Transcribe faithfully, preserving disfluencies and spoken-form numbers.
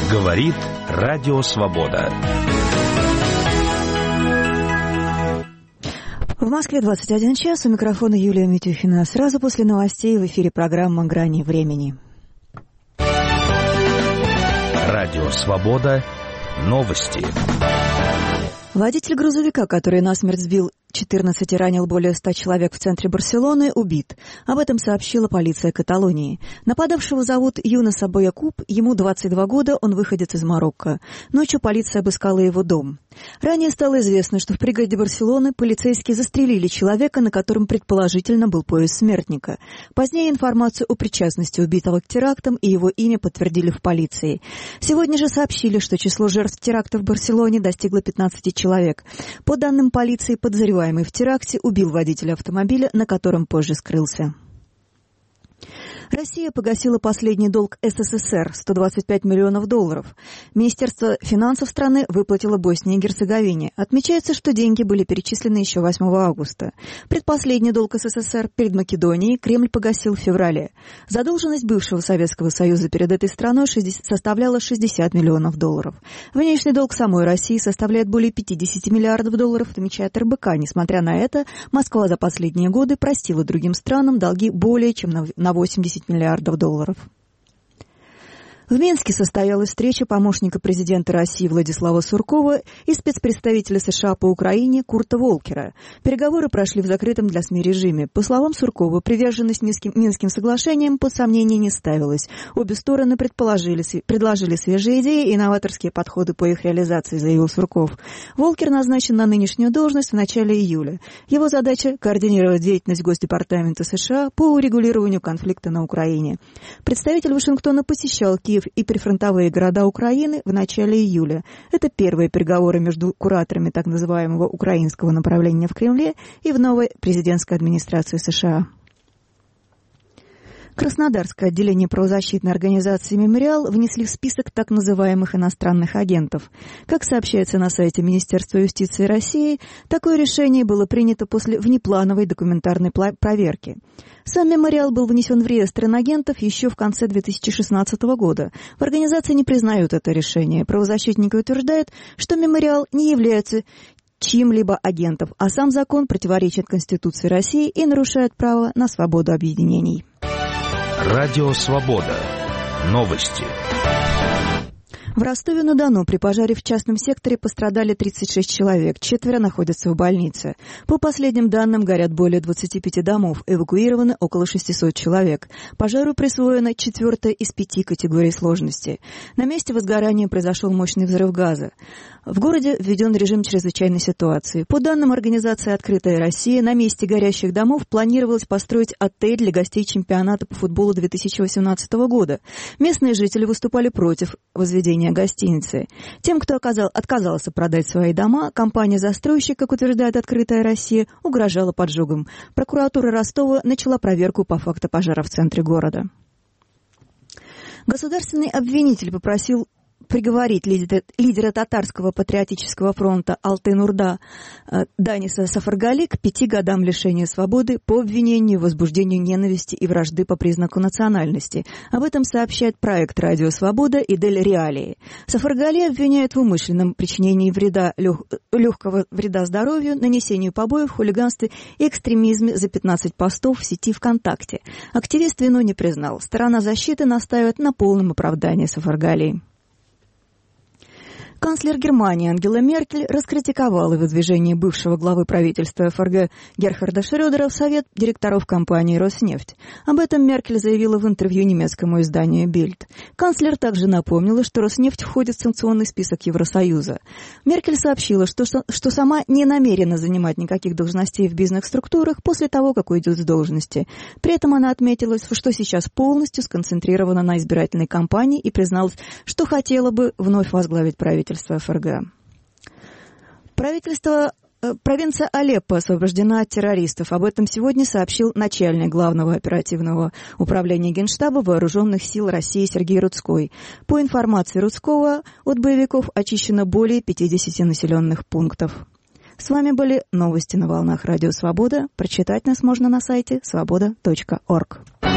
Говорит Радио Свобода. В Москве двадцать один час. У микрофона Юлия Митюхина. Сразу после новостей в эфире программа «Грани времени». Радио Свобода. Новости. Водитель грузовика, который насмерть сбил четырнадцать и ранил более ста человек в центре Барселоны, убит. Об этом сообщила полиция Каталонии. Нападавшего зовут Юнес Абоякуб, ему двадцать два года, он выходец из Марокко. Ночью полиция обыскала его дом. Ранее стало известно, что в пригороде Барселоны полицейские застрелили человека, на котором предположительно был пояс смертника. Позднее информацию о причастности убитого к терактам и его имя подтвердили в полиции. Сегодня же сообщили, что число жертв теракта в Барселоне достигло пятнадцати человек. По данным полиции, подозреваемый в теракте убил водителя автомобиля, на котором позже скрылся. Россия погасила последний долг СССР – сто двадцать пять миллионов долларов. Министерство финансов страны выплатило Боснии и Герцеговине. Отмечается, что деньги были перечислены еще восьмого августа. Предпоследний долг СССР перед Македонией Кремль погасил в феврале. Задолженность бывшего Советского Союза перед этой страной составляла шестьдесят миллионов долларов. Внешний долг самой России составляет более пятьдесят миллиардов долларов, отмечает эр бэ ка. Несмотря на это, Москва за последние годы простила другим странам долги более чем на восемьдесят миллиардов долларов. В Минске состоялась встреча помощника президента России Владислава Суркова и спецпредставителя США по Украине Курта Волкера. Переговоры прошли в закрытом для СМИ режиме. По словам Суркова, приверженность Минским, Минским соглашениям под сомнение не ставилась. Обе стороны предположили, предложили свежие идеи и новаторские подходы по их реализации, заявил Сурков. Волкер назначен на нынешнюю должность в начале июля. Его задача – координировать деятельность Госдепартамента США по урегулированию конфликта на Украине. Представитель Вашингтона посещал Киев и прифронтовые города Украины в начале июля. Это первые переговоры между кураторами так называемого украинского направления в Кремле и в новой президентской администрации США. Краснодарское отделение правозащитной организации «Мемориал» внесли в список так называемых иностранных агентов. Как сообщается на сайте Министерства юстиции России, такое решение было принято после внеплановой документарной проверки. Сам «Мемориал» был внесен в реестр инагентов еще в конце две тысячи шестнадцатого года. В организации не признают это решение. Правозащитники утверждают, что «Мемориал» не является чьим-либо агентом, а сам закон противоречит Конституции России и нарушает право на свободу объединений. Радио Свобода. Новости. В Ростове-на-Дону при пожаре в частном секторе пострадали тридцать шесть человек, четверо находятся в больнице. По последним данным, горят более двадцати пяти домов, эвакуированы около шестисот человек. Пожару присвоена четвертая из пяти категорий сложности. На месте возгорания произошел мощный взрыв газа. В городе введен режим чрезвычайной ситуации. По данным организации «Открытая Россия», на месте горящих домов планировалось построить отель для гостей чемпионата по футболу две тысячи восемнадцатого года. Местные жители выступали против возведения гостиницы. Тем, кто оказал, отказался продать свои дома, компания-застройщик, как утверждает «Открытая Россия», угрожала поджогом. Прокуратура Ростова начала проверку по факту пожара в центре города. Государственный обвинитель попросил приговорить лидера, лидера татарского патриотического фронта Алтай-Нурда э, Даниса Сафаргали к пяти годам лишения свободы по обвинению в возбуждении ненависти и вражды по признаку национальности. Об этом сообщает проект «Радио Свобода» и «Дель Реалии». Сафаргали обвиняют в умышленном причинении вреда, лег, легкого вреда здоровью, нанесению побоев, хулиганстве и экстремизме за пятнадцать постов в сети ВКонтакте. Активист вину не признал. Сторона защиты настаивает на полном оправдании Сафаргали. Канцлер Германии Ангела Меркель раскритиковала выдвижение бывшего главы правительства эф эр гэ Герхарда Шрёдера в совет директоров компании «Роснефть». Об этом Меркель заявила в интервью немецкому изданию «Бильд». Канцлер также напомнила, что «Роснефть» входит в санкционный список Евросоюза. Меркель сообщила, что, что сама не намерена занимать никаких должностей в бизнес-структурах после того, как уйдет с должности. При этом она отметила, что сейчас полностью сконцентрирована на избирательной кампании и призналась, что хотела бы вновь возглавить правительство эф эр гэ. Правительство, э, провинция Алеппо освобождена от террористов. Об этом сегодня сообщил начальник Главного оперативного управления Генштаба Вооруженных сил России Сергей Рудской. По информации Рудского, от боевиков очищено более пятидесяти населенных пунктов. С вами были новости на волнах Радио Свобода. Прочитать нас можно на сайте свобода точка орг.